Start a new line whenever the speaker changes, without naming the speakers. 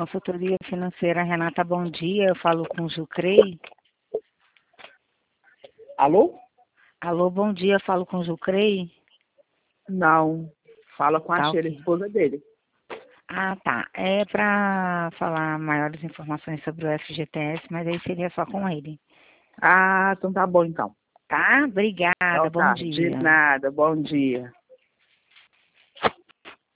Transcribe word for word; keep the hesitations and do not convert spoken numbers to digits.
Consultoria Financeira Renata, bom dia. Eu falo com o Jucrei.
Alô?
Alô, bom dia. Eu falo com o Jucrei.
Não, fala com a
Tá,
Sheila,
ok.
esposa dele.
Ah, tá. É para falar maiores informações sobre o F G T S, mas aí seria só com ele.
Ah, então tá bom então.
Tá? Obrigada.
Então
Bom
tá, de
dia.
nada, bom dia.